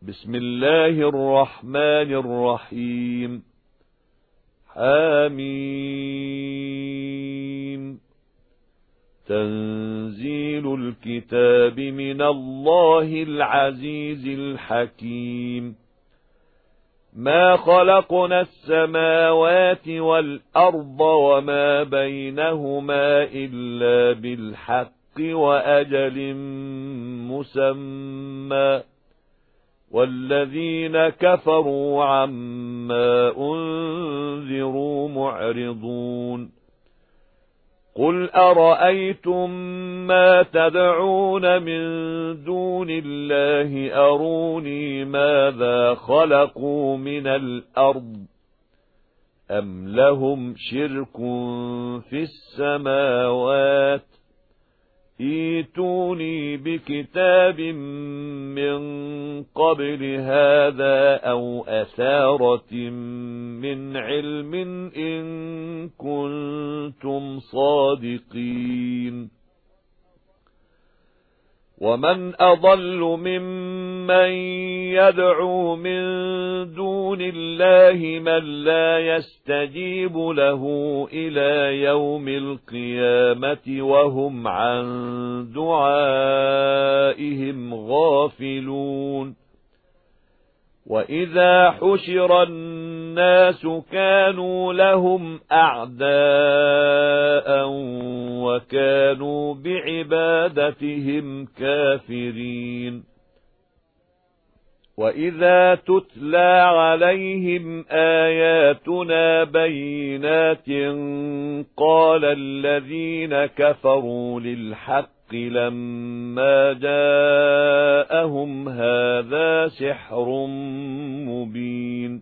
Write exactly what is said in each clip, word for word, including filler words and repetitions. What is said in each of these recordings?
بسم الله الرحمن الرحيم. حميم. تنزيل الكتاب من الله العزيز الحكيم. ما خلقنا السماوات والأرض وما بينهما إلا بالحق وأجل مسمى، والذين كفروا عما أنذروا معرضون. قل أرأيتم ما تدعون من دون الله أروني ماذا خلقوا من الأرض أم لهم شرك في السماوات، ائتوني بكتاب من قبل هذا أو أثارة من علم إن كنتم صادقين. ومن أضل ممن يدعو من دون الله من لا يستجيب له إلى يوم القيامة وهم عن دعائهم غافلون. وإذا حشر الناس كانوا لهم أعداء وكانوا بعبادتهم كافرين. وإذا تتلى عليهم آياتنا بينات قال الذين كفروا للحق لما جاءهم هذا سحر مبين.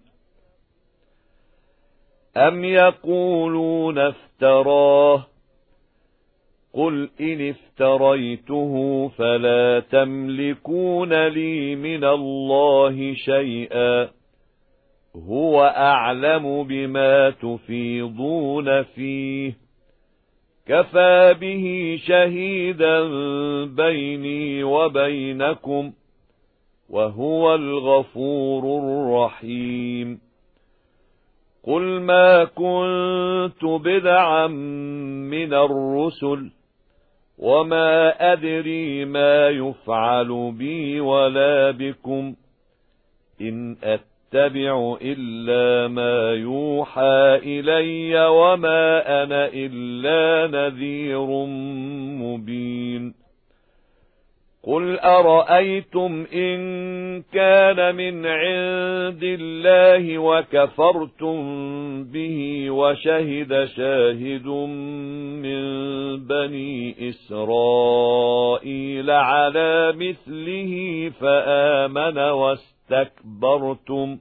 أم يقولون افتراه، قل إن افتريته فلا تملكون لي من الله شيئا، هو أعلم بما تفيضون فيه، كفى به شهيدا بيني وبينكم، وهو الغفور الرحيم. قل ما كنت بدعا من الرسل وما أدري ما يفعل بي ولا بكم، إن أتبع إلا ما يوحى إلي وما أنا إلا نذير مبين. قل أرأيتم إن كان من عند الله وكفرتم به وشهد شاهد من بني إسرائيل على مثله فآمن واستكبرتم،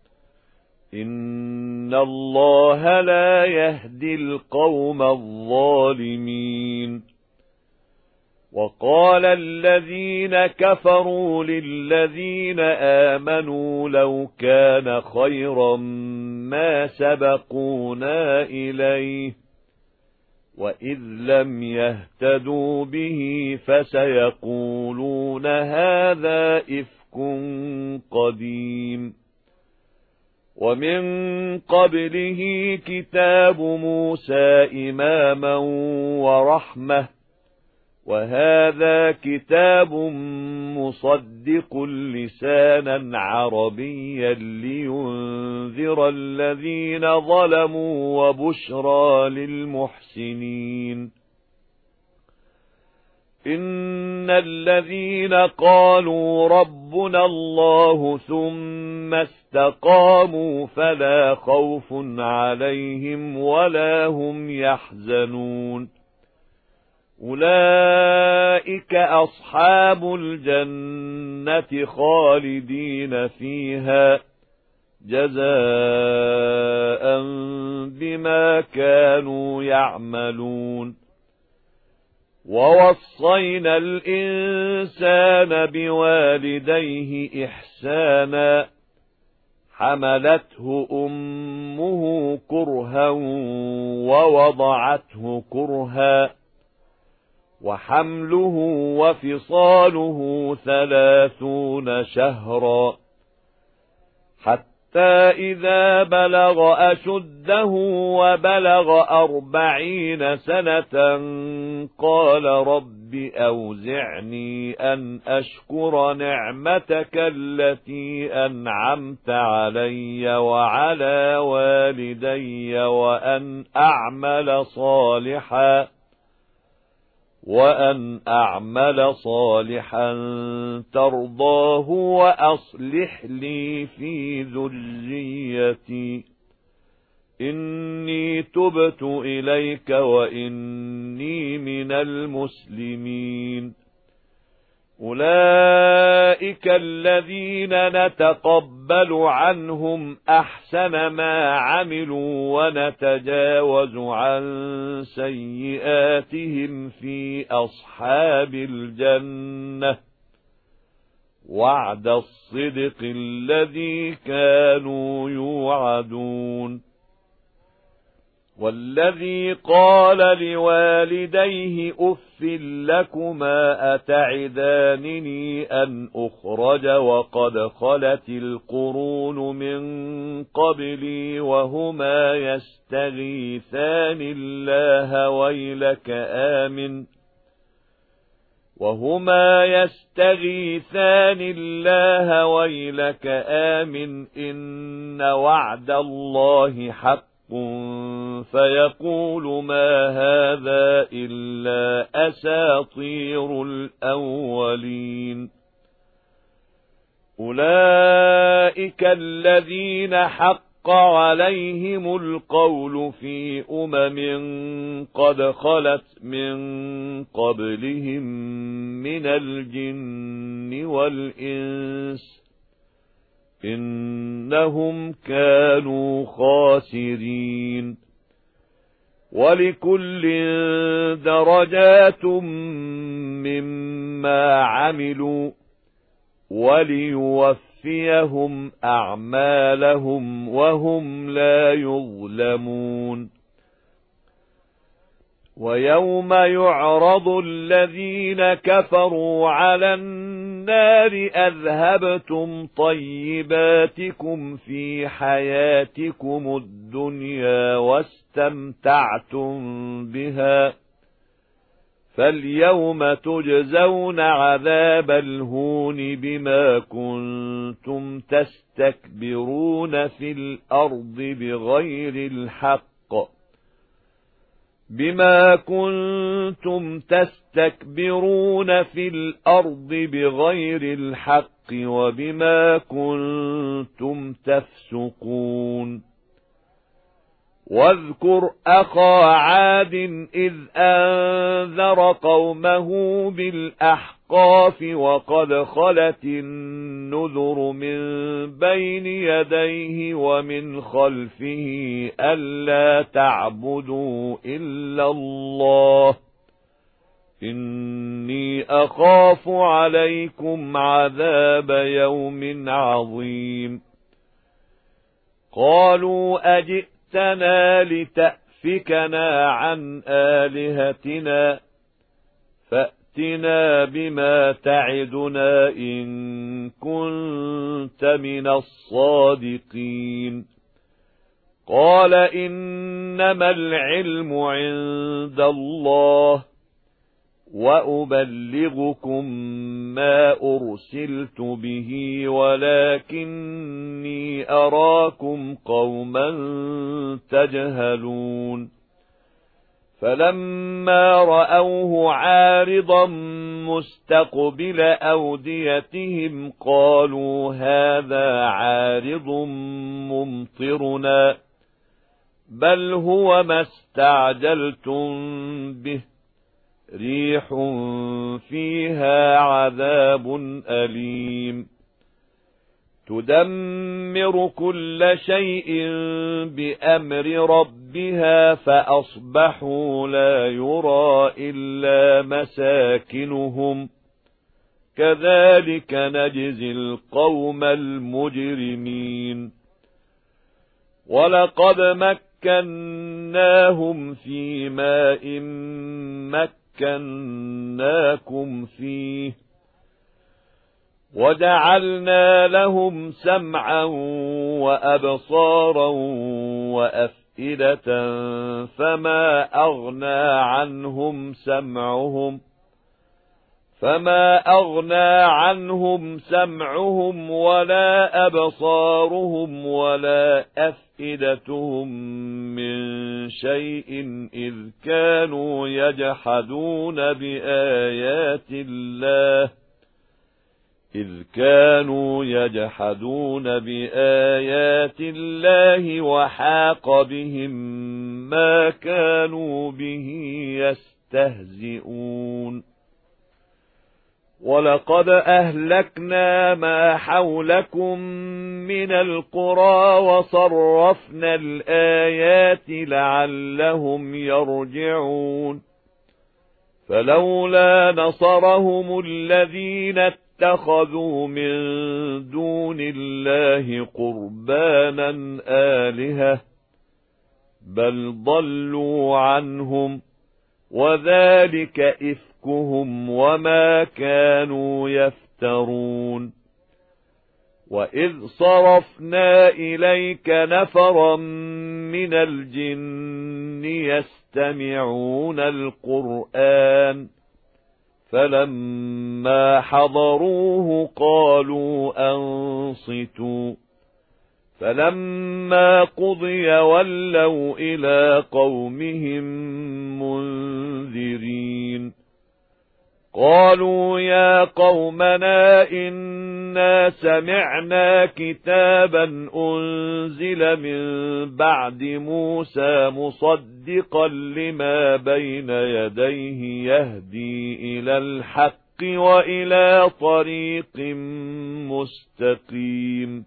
إن الله لا يهدي القوم الظالمين. وقال الذين كفروا للذين آمنوا لو كان خيرا ما سبقونا إليه، وإذ لم يهتدوا به فسيقولون هذا إفك قديم. ومن قبله كتاب موسى إماما ورحمة، وهذا كتاب مصدق لسانا عربيا لينذر الذين ظلموا وبشرى للمحسنين. إن الذين قالوا ربنا الله ثم استقاموا فلا خوف عليهم ولا هم يحزنون، أولئك أصحاب الجنة خالدين فيها جزاء بما كانوا يعملون. ووصينا الإنسان بوالديه إحسانا، حملته أمه كرها ووضعته كرها، وحمله وفصاله ثلاثون شهرا حتى إذا بلغ أشده وبلغ أربعين سنة قال رب أوزعني أن أشكر نعمتك التي أنعمت علي وعلى والدي وأن أعمل صالحا وأن أعمل صالحا ترضاه وأصلح لي في ذريتي إني تبت إليك وإني من المسلمين أولئك الذين نتقبل عنهم أحسن ما عملوا ونتجاوز عن سيئاتهم في أصحاب الجنة وعد الصدق الذي كانوا يوعدون والذي قال لوالديه أف لكما أتعدانني أن أخرج وقد خلت القرون من قبلي وهما يستغيثان الله ويلك آمن وهما يستغيثان الله ويلك آمن إن وعد الله حق فيقول ما هذا إلا أساطير الأولين أولئك الذين حق عليهم القول في أمم قد خلت من قبلهم من الجن والإنس إنهم كانوا خاسرين ولكل درجات مما عملوا وليوفيهم أعمالهم وهم لا يظلمون ويوم يعرض الذين كفروا على النار أذهبتم طيباتكم في حياتكم الدنيا واستمتعتم بها فاليوم تجزون عذاب الهون بما كنتم تستكبرون في الأرض بغير الحق بما كنتم تستكبرون في الأرض بغير الحق وبما كنتم تفسقون واذكر أخا عاد إذ أنذر قومه بالأحقاف وقد خلت النذر من بين يديه ومن خلفه ألا تعبدوا إلا الله إني أخاف عليكم عذاب يوم عظيم قالوا أجئ لتأفكنا عن آلهتنا فأتنا بما تعدنا إن كنت من الصادقين قال إنما العلم عند الله وأبلغكم ما أرسلت به ولكني أراكم قوما تجهلون فلما رأوه عارضا مستقبل أوديتهم قالوا هذا عارض ممطرنا بل هو ما استعجلتم به ريح فيها عذاب أليم تدمر كل شيء بأمر ربها فأصبحوا لا يرى إلا مساكنهم كذلك نجزي القوم المجرمين ولقد مكناهم في ماء مكناكم فيه وجعلنا لهم سمعا وأبصارا وأفئدة فما أغنى عنهم سمعهم فما أغنى عنهم سمعهم ولا أبصارهم ولا أفئدتهم من شيء إذ كانوا يجحدون بآيات الله إذ كانوا يجحدون بآيات الله وحاق بهم ما كانوا به يستهزئون ولقد أهلكنا ما حولكم من القرى وصرفنا الآيات لعلهم يرجعون فلولا نصرهم الذين اتخذوا من دون الله قربانا آلهة بل ضلوا عنهم وذلك إفكهم وما كانوا يفترون وإذ صرفنا إليك نفرا من الجن يستمعون القرآن فلما حضروه قالوا أنصتوا فلما قضي ولوا إلى قومهم منذرين قالوا يا قومنا إنا سمعنا كتابا أنزل من بعد موسى مصدقا لما بين يديه يهدي إلى الحق وإلى طريق مستقيم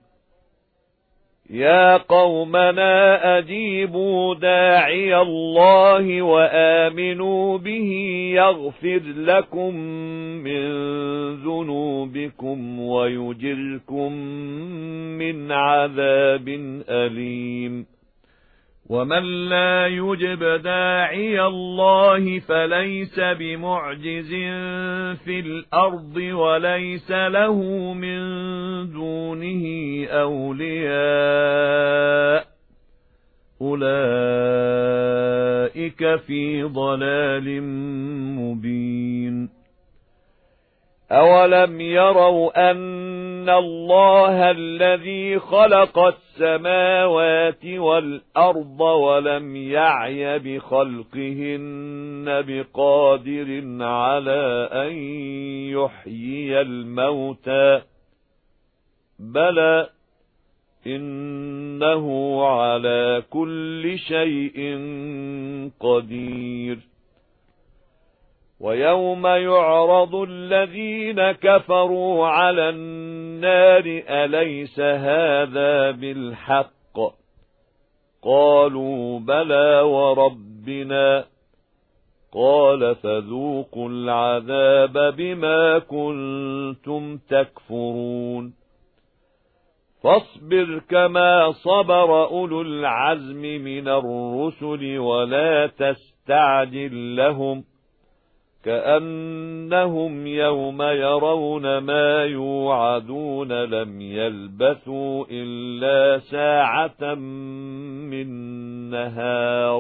يا قومنا أجيبوا داعي الله وآمنوا به يغفر لكم من ذنوبكم ويجركم من عذاب أليم ومن لا يجب داعي الله فليس بمعجز في الأرض وليس له من دونه أولياء أولئك في ضلال مبين أولم يروا أن الله الذي خلق السماوات والأرض ولم يعي بخلقهن بقادر على أن يحيي الموتى بلى إنه على كل شيء قدير ويوم يعرض الذين كفروا على النار أليس هذا بالحق قالوا بلى وربنا قال فذوقوا العذاب بما كنتم تكفرون فاصبر كما صبر أولو العزم من الرسل ولا تستعجل لهم كأنهم يوم يرون ما يوعدون لم يلبثوا إلا ساعة من نهار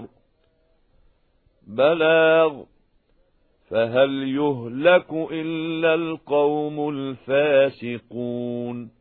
بلاغ فهل يهلك إلا القوم الفاسقون